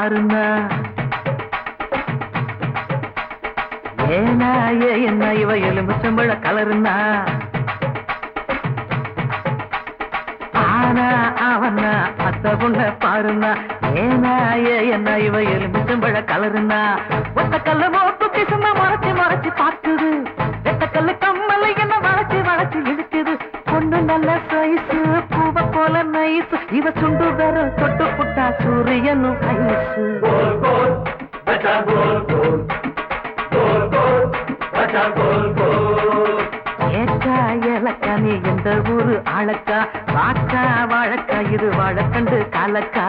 பாருங்க. ஏனா என்ன இவ எலுமிச்சம்பழ கலருன்னா, ஆனா அவனா அத்த புள்ள பாருன்னா. ஏனா என்ன இவ எலுமிச்சம்பழ கலருன்னா, ஒத்த கல்லு மோத்து சும்மா மறைச்சு மறைச்சு பார்க்குது. வெத்த கல்லு கம்மலை என்ன வளைச்சு வளைச்சு இழுக்குது. பொண்ணு நல்ல சைஸு பூவ போல நைஸ். இவ சுண்டு வேற தொட்டு புட்டா சூரியனும் ஐசு. ஏக்கா ஏலக்கா நீ எந்த ஊரு ஆளக்கா? வாக்கா வாழக்கா இது வாழக்கண்டு காலக்கா.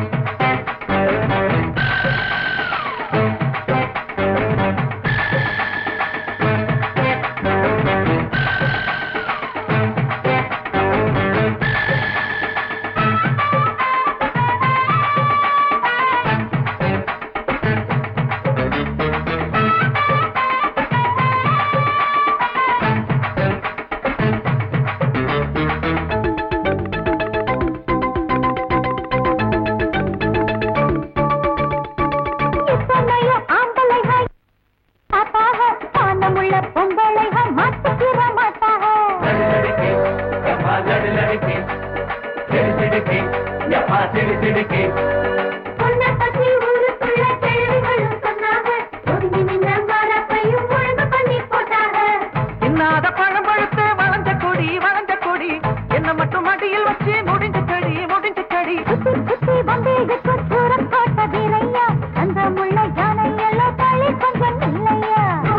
இன்னாத பழம் பழுத்து வளர்ந்த கொடி வளர்ந்த கொடி என்ன மட்டும் அடியில் வச்சு முடிஞ்ச கடி முடிஞ்ச கடி. அந்த முள்ள யானை எல்லாம் தள்ளி கொஞ்சம் இல்லையா?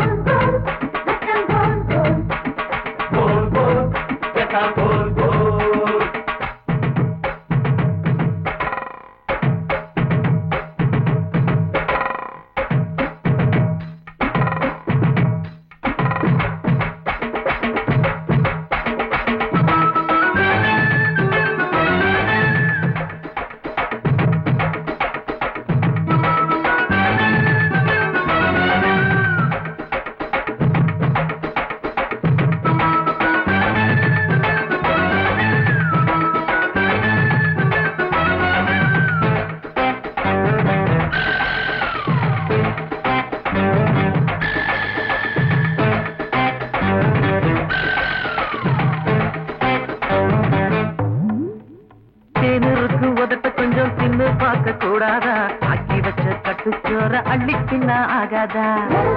பார்க்க கூடாதா? ஆக்கி வச்ச கட்டுச்சோற அள்ளிக்கின்ன ஆகாதா?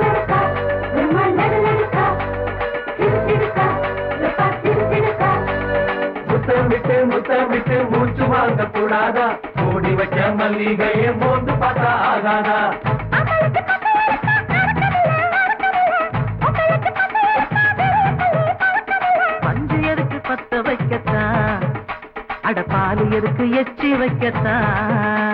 முத்தமிட்டு முத்தமிட்டு மூச்சு வாங்க கூடாதா? மூடி வச்ச மல்லிகையை மோந்து பார்த்தா ஆகாதா? பஞ்சு எதுக்கு பத்த வைக்கத்தான், அட பாலு எதுக்கு எச்சி வைக்கத்தான்.